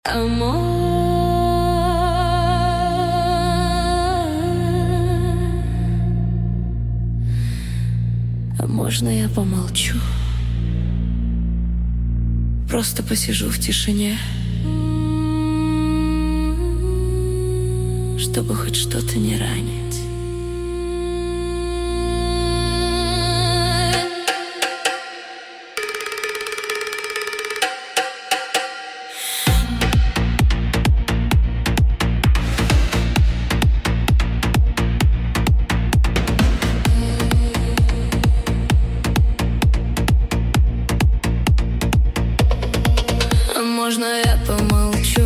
А можно я помолчу? Просто посижу в тишине, чтобы хоть что-то не ранить. Можно я помолчу?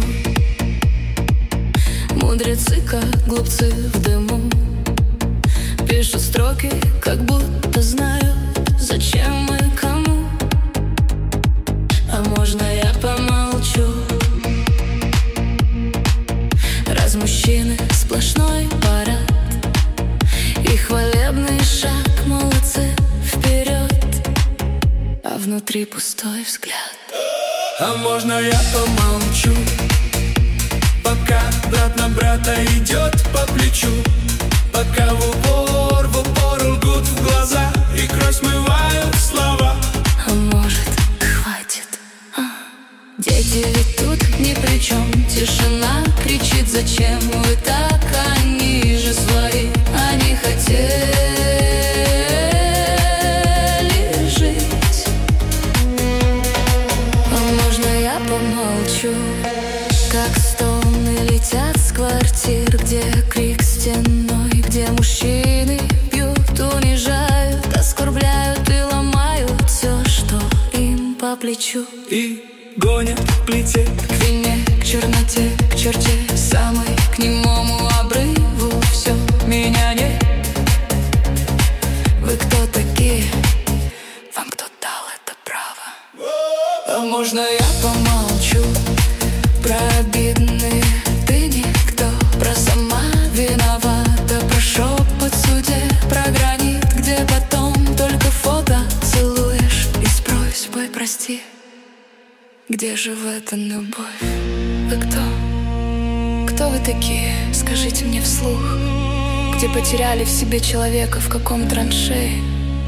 Мудрецы, как глупцы в дыму, пишут строки, как будто знают, зачем и кому. А можно я помолчу? Раз мужчины сплошной парад и хвалебный шаг, молодцы, вперед, а внутри пустой взгляд. А можно я помолчу, пока брат на брата идет по плечу, пока в упор лгут в глаза и кровь смывают слова. А может, хватит? Дети ведь тут ни при чем. Тишина кричит: зачем вы так? Они же свои, они хотели жить. А можно я помолчу? Как стоны летят с квартир, где крик стеной, где мужчины бьют, унижают, оскорбляют и ломают все, что им по плечу. И гонят к плите, к вине, к черноте, к черте самой, к немому обрыву. Все, меня нет. Вы кто такие? Вам кто дал это право? а можно я Помолчу про обидные ты никто, про сама виновата, про шепот в суде, про гранит, где потом только фото целуешь и с просьбой прости. Где же в этом любовь? Вы кто? Кто вы такие? Скажите мне вслух. Где потеряли в себе человека, в каком траншее,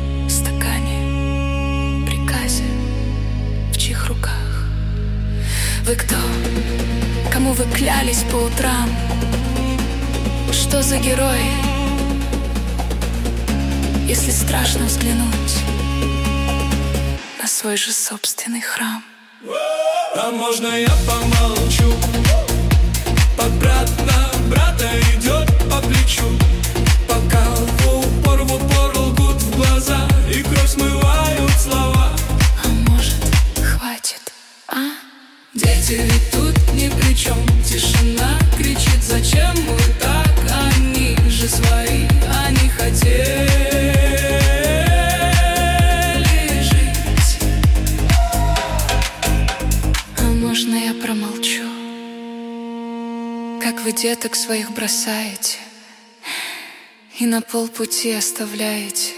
стакане, приказе, в чьих руках? Вы кто? Кому вы клялись по утрам? Что за герои? Если страшно взглянуть на свой же собственный храм. А можно я помолчу, пока брат на брата идет по плечу, пока в упор лгут в глаза и кровь смывают слова. А может, хватит, а? Дети ведь тут ни при чем. Тишина кричит: зачем вы так? Они же свои, они хотели жить. А можно я промолчу? Как вы деток своих бросаете и на полпути оставляете?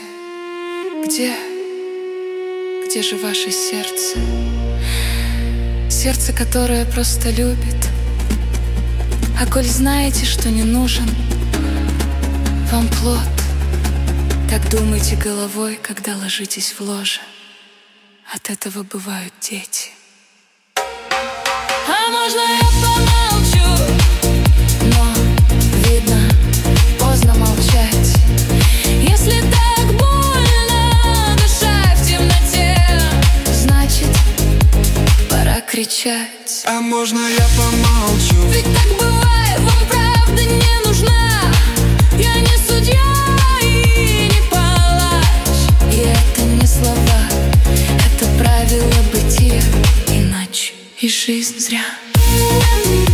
Где же ваше сердце? Сердце, которое просто любит. А коль знаете, что не нужен вам плод, так думайте головой, когда ложитесь в ложе. От этого бывают дети. А можно я помолчу? Но, видно, поздно молчать. Если так больно дышать в темноте, значит, пора кричать. А можно я помолчу? Ведь так бывает, вам правда не нужна. Я не судья и не палач. И это не слова, это правило бытия. Иначе и жизнь зря.